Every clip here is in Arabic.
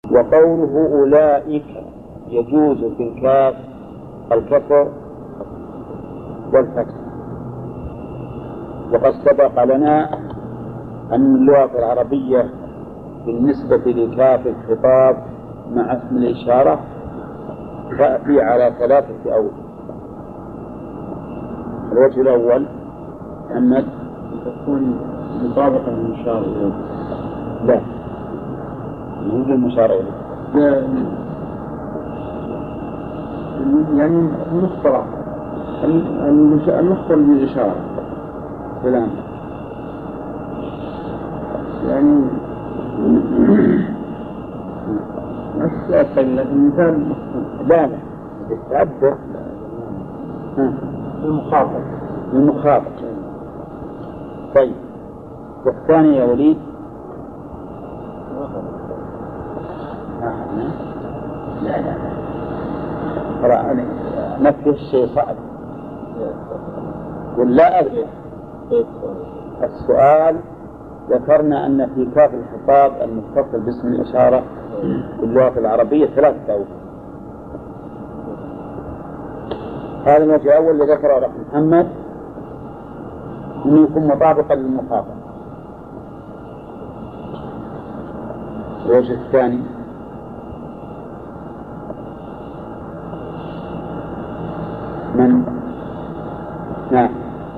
وقوله أولئك يجوز في الكاف الكسر والفتح. وقد سبق لنا أن اللغة العربية بالنسبة لكاف الخطاب مع اسم الإشارة تأتي على 3 أوجه. الوجه الأول محمد تكون مطابقة للمشار إليه. لا مو للمشار إليه، يعني مصطلح المخبر بالإشارة فلان يعني أسأل المثال لا يتعبر المخاطب. طيب والثاني يا وليد لا نفس الشيء صعب ولا أدري. السؤال ذكرنا أن في كاف الخطاب المتصل باسم الإشارة في اللغة العربية 3 أوجه. هذا الوجه الأول اللي ذكره رقم محمد أنه يكون مطابقا للمخاطب. الوجه الثاني من؟ نعم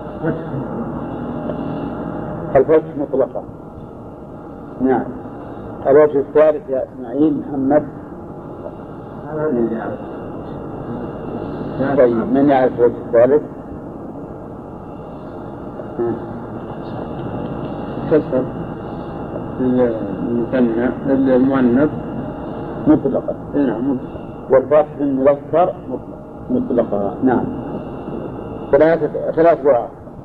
الفتح مطلقا. نعم. الوجه الثالث يا إسماعيل محمد. طيب من يعرف الوجه الثالث؟ كسر المؤنث مطلقا. نعم. والفتح المذكر مطلقا. نعم. 3 لغات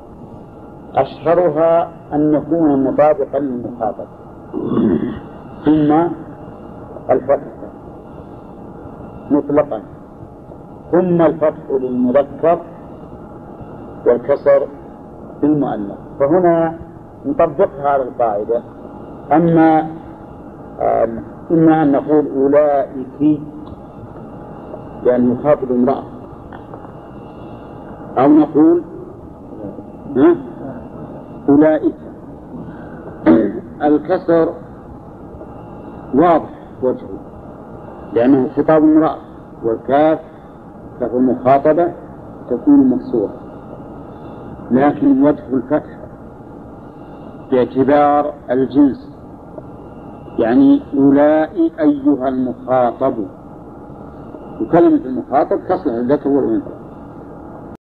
أشهرها أن يكون مطابقا للمخاطب، ثم الفتح مطلقا، ثم الفتح للمذكر والكسر للمؤنث. فهنا نطبقها على القاعدة. إما أن نقول أولئك يعني يخاطب امرأة، أو نقول أولئك. الكسر واضح وجهه لأنه خطاب امرأة، والكاف كاف المخاطبة تكون مكسورة، لكن وجه الفتح باعتبار الجنس، يعني أولئك أيها المخاطب، وكلمة المخاطب تصلح للذكر والأنثى.